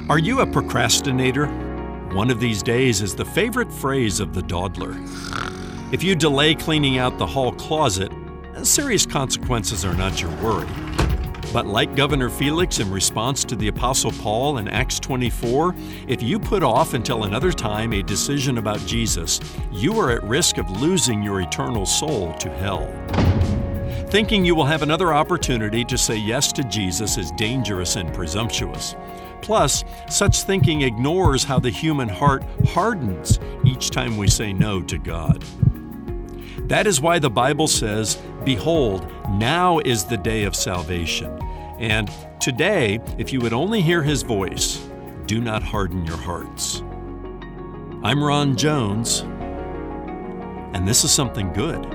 Are you a procrastinator? One of these days is the favorite phrase of the dawdler. If you delay cleaning out the hall closet, serious consequences are not your worry. But like Governor Felix in response to the Apostle Paul in Acts 24, if you put off until another time a decision about Jesus, you are at risk of losing your eternal soul to hell. Thinking you will have another opportunity to say yes to Jesus is dangerous and presumptuous. Plus, such thinking ignores how the human heart hardens each time we say no to God. That is why the Bible says, "Behold, now is the day of salvation." And today, if you would only hear His voice, do not harden your hearts. I'm Ron Jones, and this is Something Good.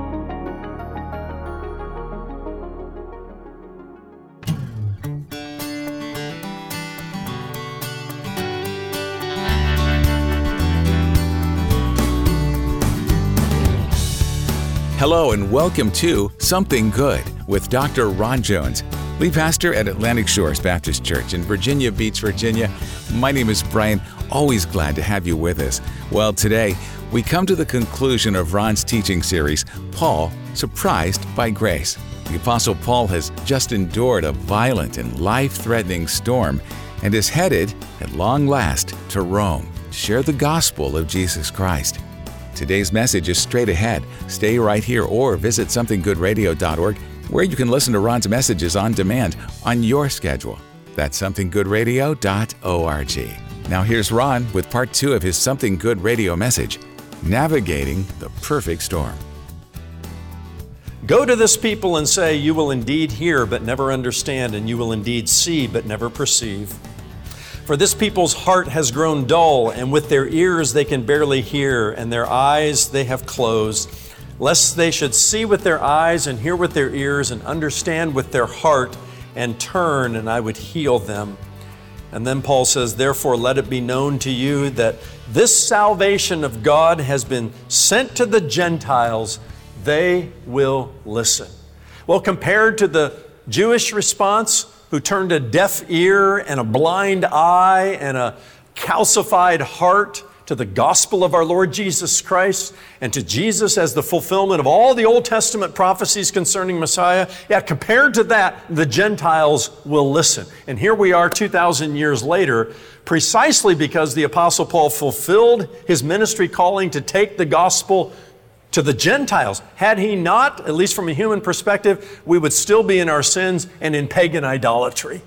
Hello and welcome to Something Good with Dr. Ron Jones, lead pastor at Atlantic Shores Baptist Church in Virginia Beach, Virginia. My name is Brian, always glad to have you with us. Well, today we come to the conclusion of Ron's teaching series, Paul, Surprised by Grace. The Apostle Paul has just endured a violent and life-threatening storm and is headed, at long last, to Rome to share the gospel of Jesus Christ. Today's message is straight ahead. Stay right here or visit somethinggoodradio.org, where you can listen to Ron's messages on demand on your schedule. That's somethinggoodradio.org. Now here's Ron with part 2 of his Something Good radio message, Navigating the Perfect Storm. Go to this people and say, "You will indeed hear but never understand, and you will indeed see but never perceive. For this people's heart has grown dull, and with their ears they can barely hear, and their eyes they have closed, lest they should see with their eyes and hear with their ears and understand with their heart and turn, and I would heal them." And then Paul says, "Therefore let it be known to you that this salvation of God has been sent to the Gentiles. They will listen." Well, compared to the Jewish response, who turned a deaf ear and a blind eye and a calcified heart to the gospel of our Lord Jesus Christ and to Jesus as the fulfillment of all the Old Testament prophecies concerning Messiah, compared to that, the Gentiles will listen. And here we are 2,000 years later, precisely because the Apostle Paul fulfilled his ministry calling to take the gospel to the Gentiles. Had he not, at least from a human perspective, we would still be in our sins and in pagan idolatry.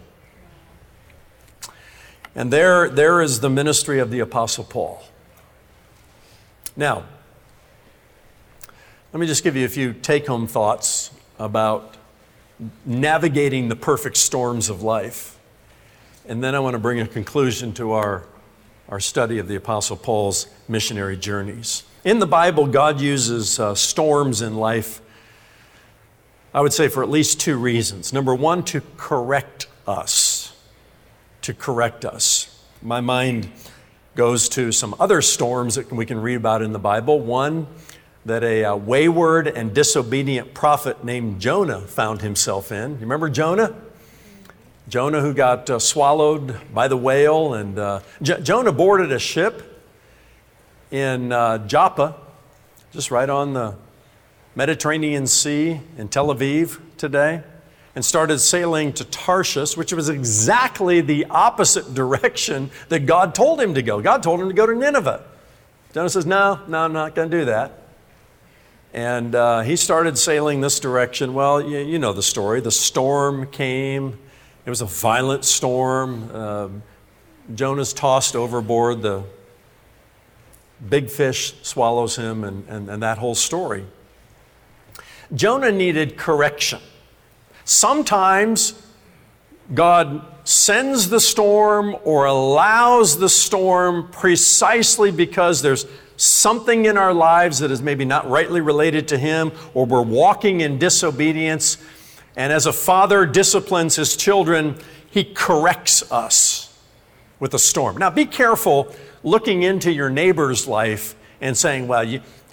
And there is the ministry of the Apostle Paul. Now, let me just give you a few take-home thoughts about navigating the perfect storms of life. And then I want to bring a conclusion to our study of the Apostle Paul's missionary journeys. In the Bible, God uses storms in life, I would say, for at least 2 reasons. Number one, to correct us. To correct us. My mind goes to some other storms that we can read about in the Bible. One, that a wayward and disobedient prophet named Jonah found himself in. You remember Jonah? Jonah, who got swallowed by the whale. And Jonah boarded a ship in Joppa, just right on the Mediterranean Sea in Tel Aviv today, and started sailing to Tarshish, which was exactly the opposite direction that God told him to go. God told him to go to Nineveh. Jonah says, no, I'm not going to do that. And he started sailing this direction. Well, you know the story. The storm came. It was a violent storm. Jonah's tossed overboard. The big fish swallows him, and that whole story. Jonah needed correction. Sometimes God sends the storm or allows the storm precisely because there's something in our lives that is maybe not rightly related to Him, or we're walking in disobedience. And as a father disciplines his children, He corrects us with a storm. Now be careful looking into your neighbor's life and saying, well,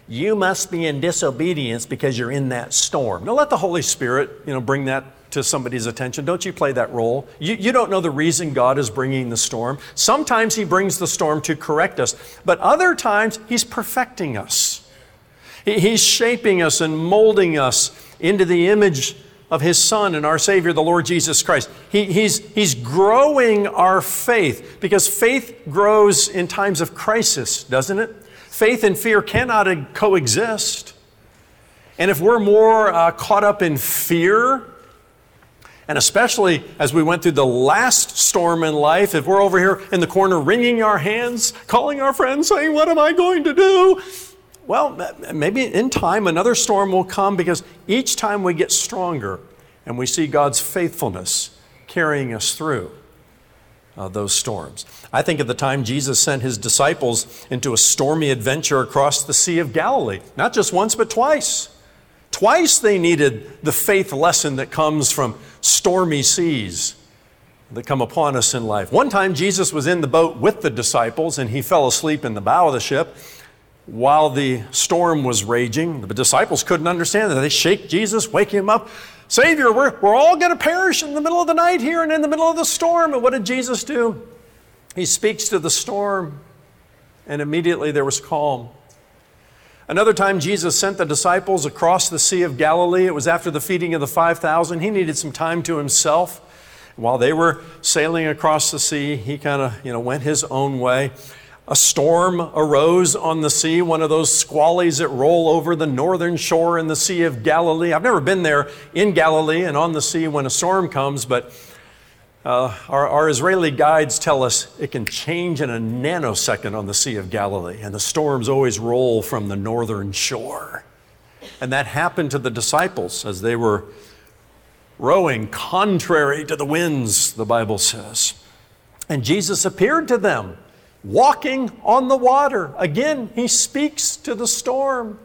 You must be in disobedience because you're in that storm. Now let the Holy Spirit, bring that to somebody's attention. Don't you play that role. You don't know the reason God is bringing the storm. Sometimes He brings the storm to correct us, but other times He's perfecting us. He's shaping us and molding us into the image of His Son and our Savior, the Lord Jesus Christ. He's growing our faith, because faith grows in times of crisis, doesn't it? Faith and fear cannot coexist. And if we're more caught up in fear, and especially as we went through the last storm in life, if we're over here in the corner wringing our hands, calling our friends, saying, what am I going to do? Well, maybe in time another storm will come, because each time we get stronger and we see God's faithfulness carrying us through those storms. I think of the time Jesus sent His disciples into a stormy adventure across the Sea of Galilee. Not just once, but twice. Twice they needed the faith lesson that comes from stormy seas that come upon us in life. One time Jesus was in the boat with the disciples, and He fell asleep in the bow of the ship while the storm was raging. The disciples couldn't understand that. They shake Jesus, wake Him up. Savior, we're all going to perish in the middle of the night here and in the middle of the storm. And what did Jesus do? He speaks to the storm, and immediately there was calm. Another time Jesus sent the disciples across the Sea of Galilee. It was after the feeding of the 5,000. He needed some time to Himself. While they were sailing across the sea, He kind of, went His own way. A storm arose on the sea, one of those squallies that roll over the northern shore in the Sea of Galilee. I've never been there in Galilee and on the sea when a storm comes, but our Israeli guides tell us it can change in a nanosecond on the Sea of Galilee, and the storms always roll from the northern shore. And that happened to the disciples as they were rowing contrary to the winds, the Bible says. And Jesus appeared to them, walking on the water. Again, He speaks to the storm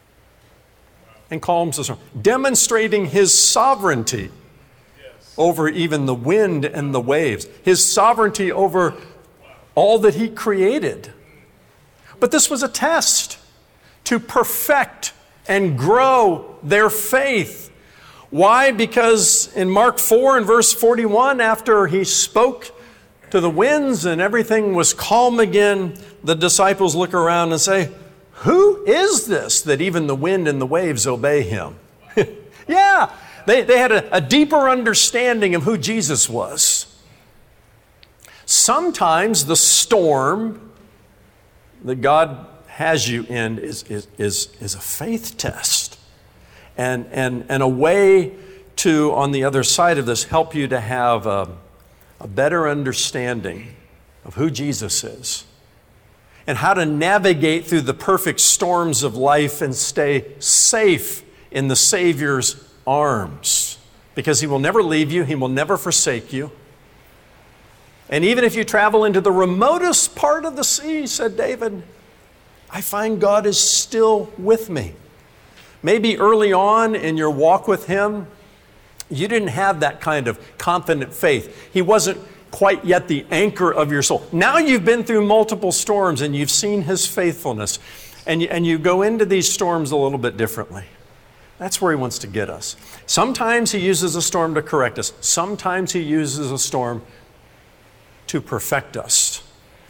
and calms the storm, demonstrating His sovereignty over even the wind and the waves, His sovereignty over all that He created. But this was a test to perfect and grow their faith. Why? Because in Mark 4 and verse 41, after He spoke to the winds and everything was calm again, the disciples look around and say, who is this that even the wind and the waves obey Him? Yeah, they had a deeper understanding of who Jesus was. Sometimes the storm that God has you in is a faith test, and a way to, on the other side of this, help you to have a better understanding of who Jesus is and how to navigate through the perfect storms of life and stay safe in the Savior's arms, because He will never leave you, He will never forsake you. And even if you travel into the remotest part of the sea, said David, I find God is still with me. Maybe early on in your walk with Him, you didn't have that kind of confident faith. He wasn't quite yet the anchor of your soul. Now you've been through multiple storms and you've seen His faithfulness, and you go into these storms a little bit differently. That's where He wants to get us. Sometimes He uses a storm to correct us. Sometimes He uses a storm to perfect us.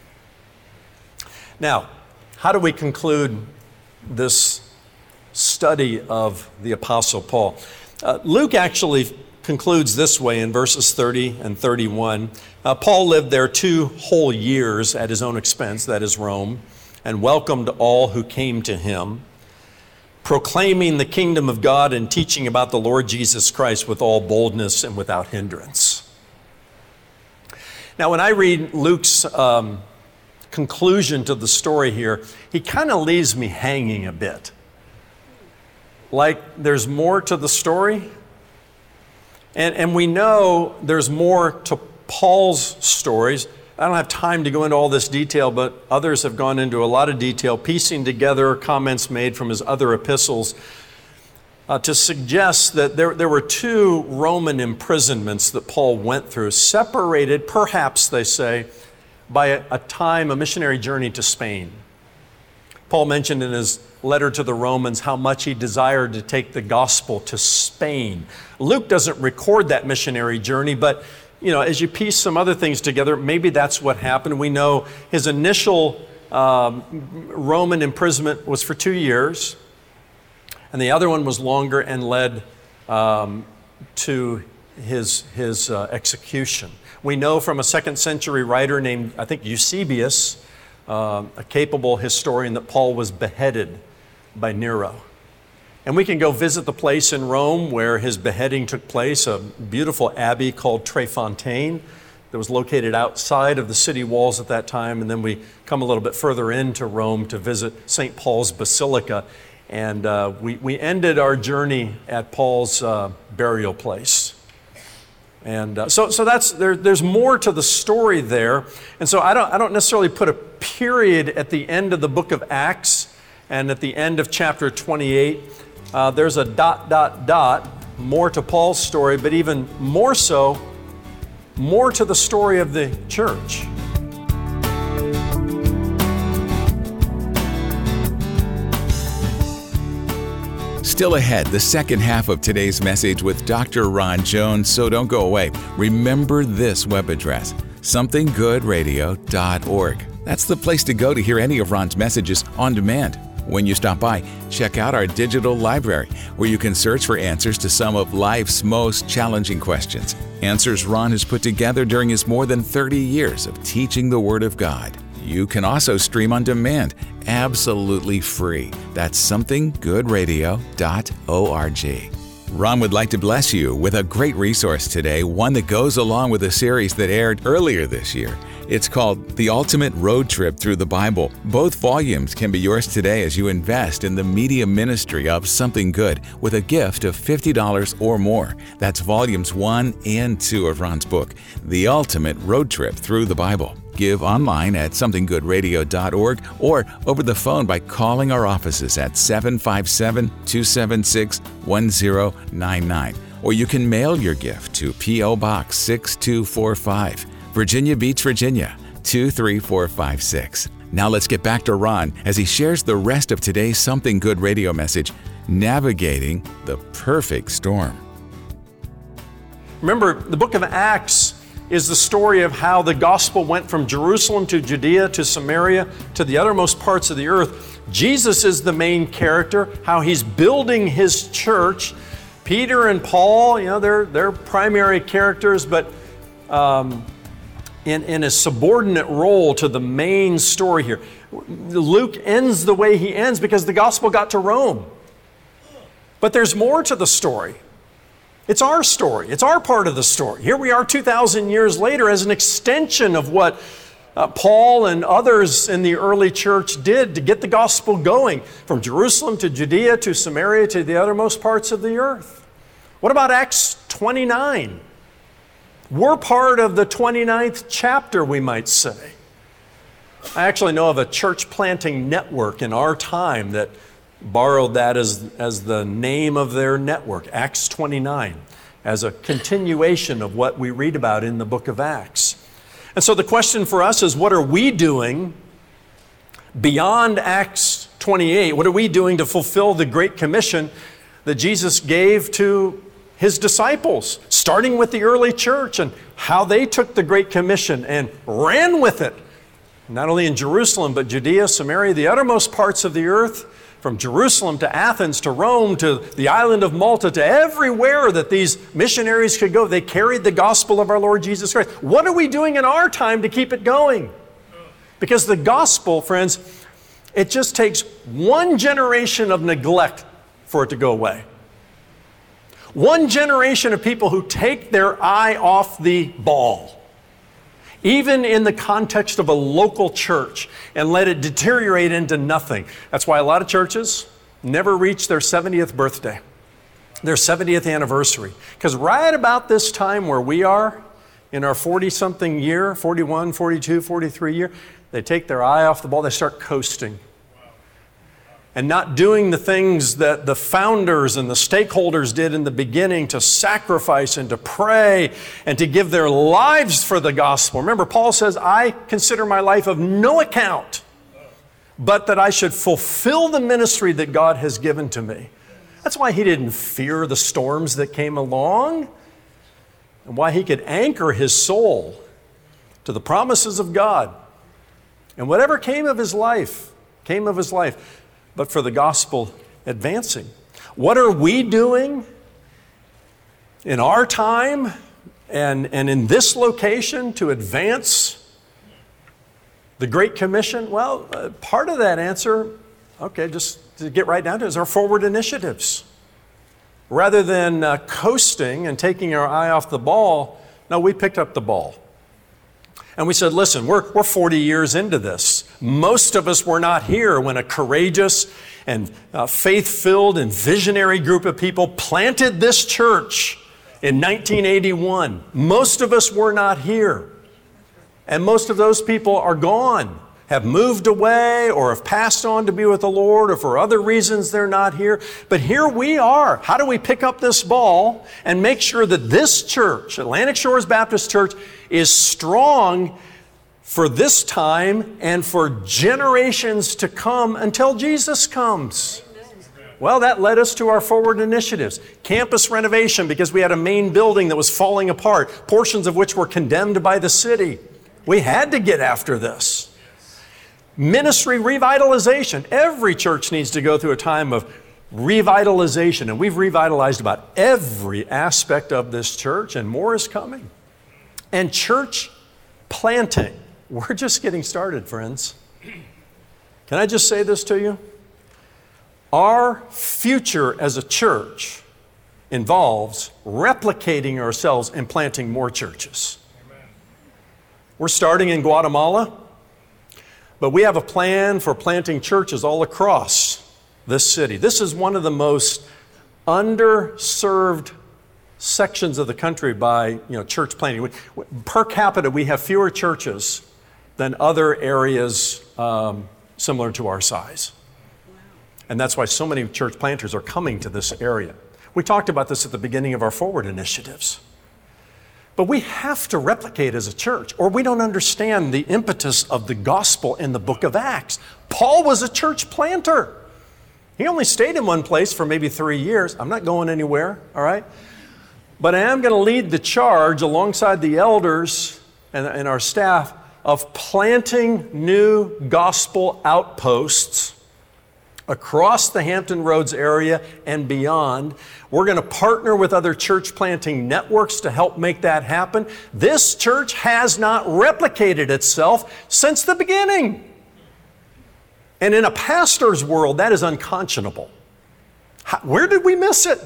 Now, how do we conclude this study of the Apostle Paul? Luke actually concludes this way in verses 30 and 31. Paul lived there 2 whole years at his own expense, that is Rome, and welcomed all who came to him, proclaiming the kingdom of God and teaching about the Lord Jesus Christ with all boldness and without hindrance. Now, when I read Luke's conclusion to the story here, he kind of leaves me hanging a bit. Like there's more to the story. And we know there's more to Paul's stories. I don't have time to go into all this detail, but others have gone into a lot of detail, piecing together comments made from his other epistles to suggest that there were 2 Roman imprisonments that Paul went through, separated, perhaps they say, by a missionary journey to Spain. Paul mentioned in his letter to the Romans how much he desired to take the gospel to Spain. Luke doesn't record that missionary journey, but as you piece some other things together, maybe that's what happened. We know his initial Roman imprisonment was for 2 years, and the other one was longer and led to his execution. We know from a 2nd century writer named, I think, Eusebius, a capable historian, that Paul was beheaded by Nero. And we can go visit the place in Rome where his beheading took place, a beautiful abbey called Trefontaine that was located outside of the city walls at that time. And then we come a little bit further into Rome to visit St. Paul's Basilica. And we ended our journey at Paul's burial place. And so that's there's more to the story there. And so I don't necessarily put a period at the end of the book of Acts and at the end of chapter 28. There's a ... more to Paul's story, but even more so, more to the story of the church. Still ahead, the second half of today's message with Dr. Ron Jones, so don't go away. Remember this web address, somethinggoodradio.org. That's the place to go to hear any of Ron's messages on demand. When you stop by, check out our digital library, where you can search for answers to some of life's most challenging questions. Answers Ron has put together during his more than 30 years of teaching the Word of God. You can also stream on demand, absolutely free. That's somethinggoodradio.org. Ron would like to bless you with a great resource today, one that goes along with a series that aired earlier this year. It's called The Ultimate Road Trip Through the Bible. Both volumes can be yours today as you invest in the media ministry of Something Good with a gift of $50 or more. That's volumes 1 and 2 of Ron's book, The Ultimate Road Trip Through the Bible. Give online at somethinggoodradio.org or over the phone by calling our offices at 757-276-1099. Or you can mail your gift to P.O. Box 6245, Virginia Beach, Virginia 23456. Now let's get back to Ron as he shares the rest of today's Something Good radio message, Navigating the Perfect Storm. Remember, the book of Acts is the story of how the gospel went from Jerusalem to Judea to Samaria to the uttermost parts of the earth. Jesus is the main character, how he's building his church. Peter and Paul, they're primary characters, but in a subordinate role to the main story here. Luke ends the way he ends because the gospel got to Rome. But there's more to the story. It's our story. It's our part of the story. Here we are 2,000 years later as an extension of what Paul and others in the early church did to get the gospel going from Jerusalem to Judea to Samaria to the uttermost parts of the earth. What about Acts 29? We're part of the 29th chapter, we might say. I actually know of a church planting network in our time that borrowed that as the name of their network, Acts 29, as a continuation of what we read about in the book of Acts. And so the question for us is, what are we doing beyond Acts 28? What are we doing to fulfill the Great Commission that Jesus gave to his disciples, starting with the early church and how they took the Great Commission and ran with it, not only in Jerusalem, but Judea, Samaria, the uttermost parts of the earth, from Jerusalem to Athens to Rome to the island of Malta to everywhere that these missionaries could go. They carried the gospel of our Lord Jesus Christ. What are we doing in our time to keep it going? Because the gospel, friends, it just takes one generation of neglect for it to go away. One generation of people who take their eye off the ball, even in the context of a local church, and let it deteriorate into nothing. That's why a lot of churches never reach their 70th birthday, their 70th anniversary. Because right about this time where we are, in our 40-something year, 41, 42, 43 year, they take their eye off the ball, they start coasting. And not doing the things that the founders and the stakeholders did in the beginning to sacrifice and to pray and to give their lives for the gospel. Remember, Paul says, I consider my life of no account, but that I should fulfill the ministry that God has given to me. That's why he didn't fear the storms that came along, and why he could anchor his soul to the promises of God. And whatever came of his life, but for the gospel advancing. What are we doing in our time and in this location to advance the Great Commission? Well, part of that answer, okay, just to get right down to it, is our forward initiatives. Rather than coasting and taking our eye off the ball, no, we picked up the ball. And we said, listen, we're 40 years into this. Most of us were not here when a courageous and faith-filled and visionary group of people planted this church in 1981. Most of us were not here. And most of those people are gone, have moved away, or have passed on to be with the Lord, or for other reasons they're not here. But here we are. How do we pick up this ball and make sure that this church, Atlantic Shores Baptist Church, is strong for this time and for generations to come until Jesus comes? Well, that led us to our forward initiatives. Campus renovation, because we had a main building that was falling apart, portions of which were condemned by the city. We had to get after this. Ministry revitalization. Every church needs to go through a time of revitalization, and we've revitalized about every aspect of this church, and more is coming. And church planting. We're just getting started, friends. Can I just say this to you? Our future as a church involves replicating ourselves and planting more churches. Amen. We're starting in Guatemala, but we have a plan for planting churches all across this city. This is one of the most underserved sections of the country by church planting. Per capita, we have fewer churches than other areas similar to our size. And that's why so many church planters are coming to this area. We talked about this at the beginning of our forward initiatives. But we have to replicate as a church, or we don't understand the impetus of the gospel in the book of Acts. Paul was a church planter. He only stayed in one place for maybe 3 years. I'm not going anywhere, all right? But I am going to lead the charge alongside the elders and our staff of planting new gospel outposts across the Hampton Roads area and beyond. We're going to partner with other church planting networks to help make that happen. This church has not replicated itself since the beginning. And in a pastor's world, that is unconscionable. Where did we miss it?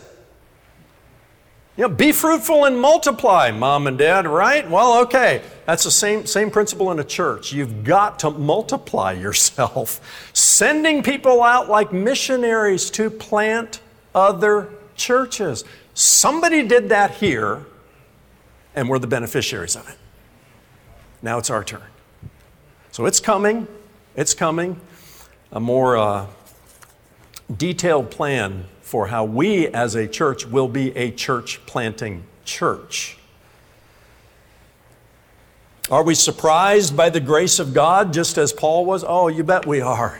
Be fruitful and multiply, mom and dad, right? Well, okay. That's the same principle in a church. You've got to multiply yourself, sending people out like missionaries to plant other churches. Somebody did that here, and we're the beneficiaries of it. Now it's our turn. So it's coming. It's coming. A more detailed plan for how we as a church will be a church planting church. Are we surprised by the grace of God just as Paul was? Oh, you bet we are.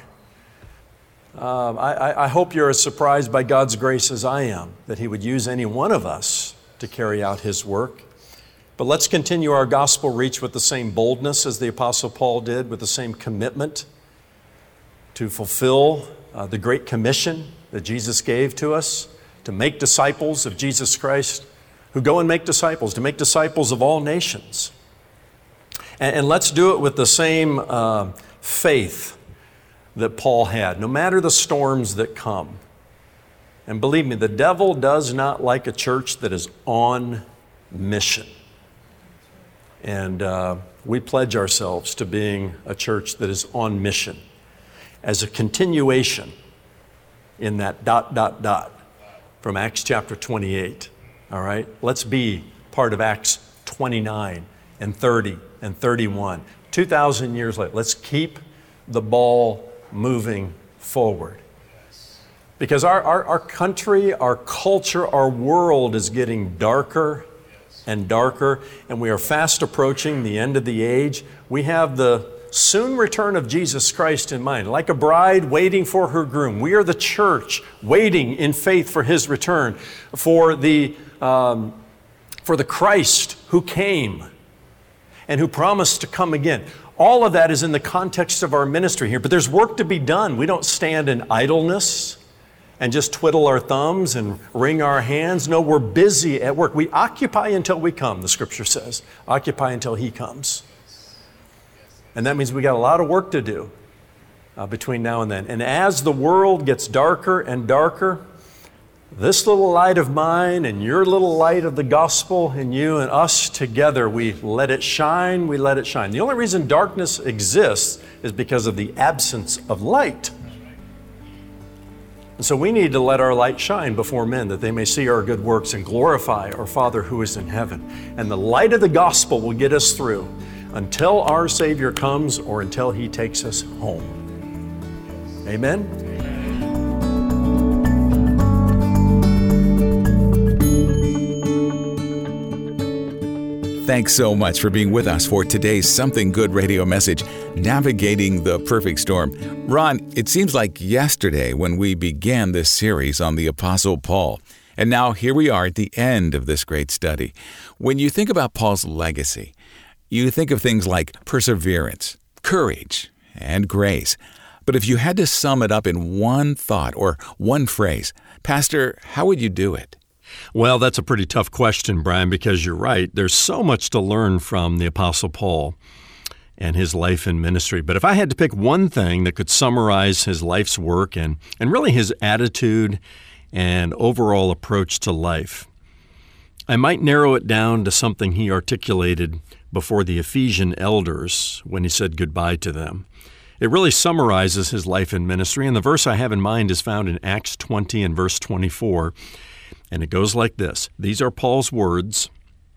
I hope you're as surprised by God's grace as I am, that He would use any one of us to carry out His work. But let's continue our gospel reach with the same boldness as the Apostle Paul did, with the same commitment to fulfill the Great Commission that Jesus gave to us, to make disciples of Jesus Christ, who go and make disciples, to make disciples of all nations. And let's do it with the same faith that Paul had, no matter the storms that come. And believe me, the devil does not like a church that is on mission. And we pledge ourselves to being a church that is on mission as a continuation in that ... from Acts chapter 28. All right? Let's be part of Acts 29 and 30 and 31. 2,000 years later, let's keep the ball moving forward. Because our country, our culture, our world is getting darker and darker, and we are fast approaching the end of the age. We have the soon return of Jesus Christ in mind. Like a bride waiting for her groom, we are the church waiting in faith for his return, for the Christ who came and who promised to come again. All of that is in the context of our ministry here, but there's work to be done. We don't stand in idleness and just twiddle our thumbs and wring our hands. No, we're busy at work. We occupy until we come, the scripture says. Occupy until he comes. And that means we got a lot of work to do between now and then. And as the world gets darker and darker, this little light of mine and your little light of the gospel and you and us together, we let it shine, we let it shine. The only reason darkness exists is because of the absence of light. And so we need to let our light shine before men, that they may see our good works and glorify our Father who is in heaven. And the light of the gospel will get us through until our Savior comes or until he takes us home. Amen? Thanks so much for being with us for today's Something Good radio message, Navigating the Perfect Storm. Ron, it seems like yesterday when we began this series on the Apostle Paul. And now here we are at the end of this great study. When you think about Paul's legacy, you think of things like perseverance, courage, and grace. But if you had to sum it up in one thought or one phrase, Pastor, how would you do it? Well, that's a pretty tough question, Brian, because you're right. There's so much to learn from the Apostle Paul and his life and ministry. But if I had to pick one thing that could summarize his life's work and really his attitude and overall approach to life, I might narrow it down to something he articulated before the Ephesian elders when he said goodbye to them. It really summarizes his life and ministry, and the verse I have in mind is found in Acts 20 and verse 24. And it goes like this. These are Paul's words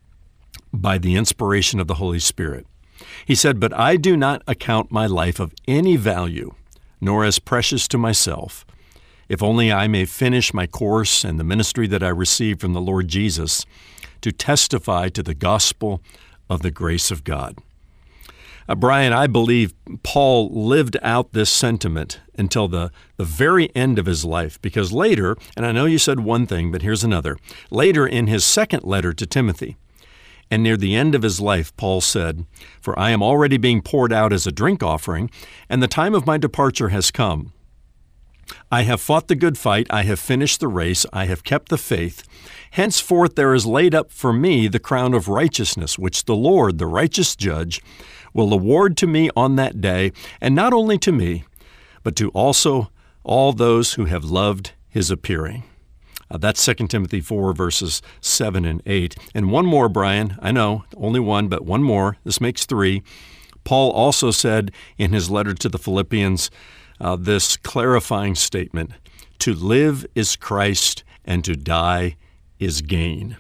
by the inspiration of the Holy Spirit. He said, "But I do not account my life of any value, nor as precious to myself, if only I may finish my course and the ministry that I received from the Lord Jesus to testify to the gospel of the grace of God." Brian, I believe Paul lived out this sentiment until the very end of his life, because later, and I know you said one thing, but here's another. Later in his second letter to Timothy, and near the end of his life, Paul said, "For I am already being poured out as a drink offering, and the time of my departure has come. I have fought the good fight, I have finished the race, I have kept the faith. Henceforth there is laid up for me the crown of righteousness, which the Lord, the righteous judge, will award to me on that day, and not only to me, but to also all those who have loved his appearing." That's 2 Timothy 4, verses 7 and 8. And one more, Brian. I know, only one, but one more. This makes three. Paul also said in his letter to the Philippians this clarifying statement, "To live is Christ, and to die is gain."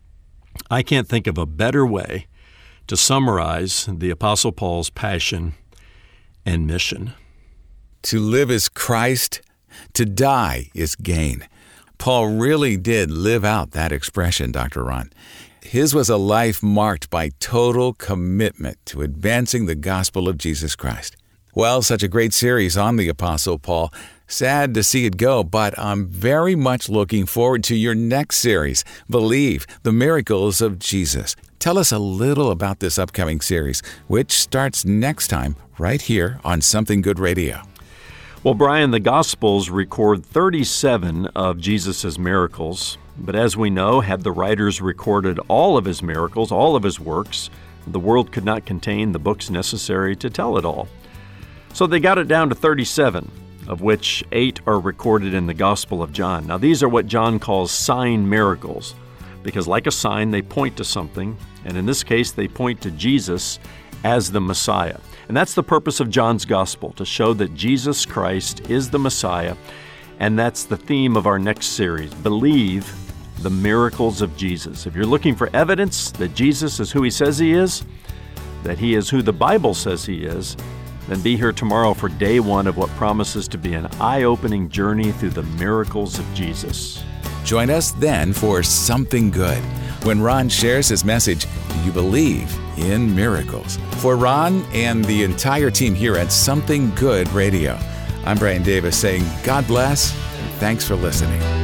I can't think of a better way to summarize the Apostle Paul's passion and mission. To live is Christ, to die is gain. Paul really did live out that expression, Dr. Ron. His was a life marked by total commitment to advancing the gospel of Jesus Christ. Well, such a great series on the Apostle Paul. Sad to see it go, but I'm very much looking forward to your next series, Believe, the Miracles of Jesus. Tell us a little about this upcoming series, which starts next time right here on Something Good Radio. Well, Brian, the Gospels record 37 of Jesus' miracles. But as we know, had the writers recorded all of his miracles, all of his works, the world could not contain the books necessary to tell it all. So they got it down to 37, of which 8 are recorded in the Gospel of John. Now, these are what John calls sign miracles, because like a sign, they point to something, and in this case, they point to Jesus as the Messiah. And that's the purpose of John's Gospel, to show that Jesus Christ is the Messiah, and that's the theme of our next series, Believe, the Miracles of Jesus. If you're looking for evidence that Jesus is who he says he is, that he is who the Bible says he is, then be here tomorrow for day 1 of what promises to be an eye-opening journey through the miracles of Jesus. Join us then for Something Good, when Ron shares his message, Do You Believe in miracles. For Ron and the entire team here at Something Good Radio, I'm Brian Davis saying God bless and thanks for listening.